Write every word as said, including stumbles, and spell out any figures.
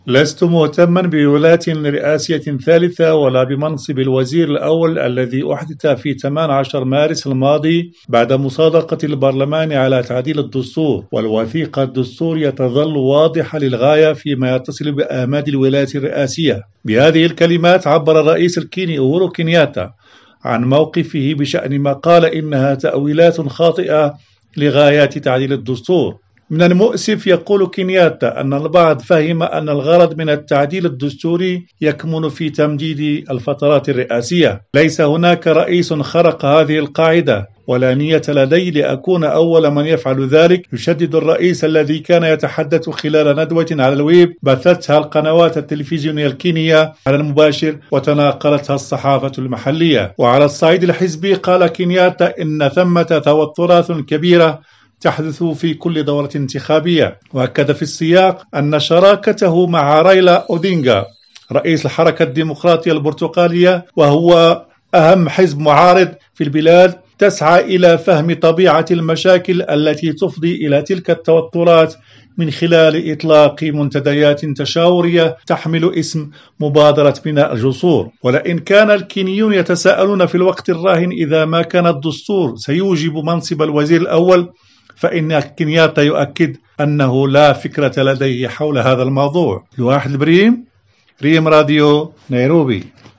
لست مهتما بولاية رئاسية ثالثة ولا بمنصب الوزير الأول الذي أحدث في ثمانية عشر مارس الماضي بعد مصادقة البرلمان على تعديل الدستور، والوثيقة الدستورية تظل واضحة للغاية فيما يتصل بآمال الولاية الرئاسية. بهذه الكلمات عبر الرئيس الكيني أوهورو كينياتا عن موقفه بشأن ما قال إنها تأويلات خاطئة لغايات تعديل الدستور. من المؤسف، يقول كينياتا، أن البعض فهم أن الغرض من التعديل الدستوري يكمن في تمديد الفترات الرئاسية. ليس هناك رئيس خرق هذه القاعدة، ولا نية لدي لأكون أول من يفعل ذلك، يشدد الرئيس الذي كان يتحدث خلال ندوة على الويب بثتها القنوات التلفزيونية الكينية على المباشر وتناقلتها الصحافة المحلية. وعلى الصعيد الحزبي قال كينياتا إن ثمة توترات كبيرة تحدث في كل دورة انتخابية، وأكد في السياق أن شراكته مع رايلا أودينغا رئيس الحركة الديمقراطية البرتغالية، وهو أهم حزب معارض في البلاد، تسعى إلى فهم طبيعة المشاكل التي تفضي إلى تلك التوترات من خلال إطلاق منتديات تشاورية تحمل اسم مبادرة بناء الجسور. ولئن كان الكينيون يتساءلون في الوقت الراهن إذا ما كان الدستور سيوجب منصب الوزير الأول، فإن كينياتا يؤكد أنه لا فكرة لديه حول هذا الموضوع. الواحد البريم، ريم راديو، نيروبي.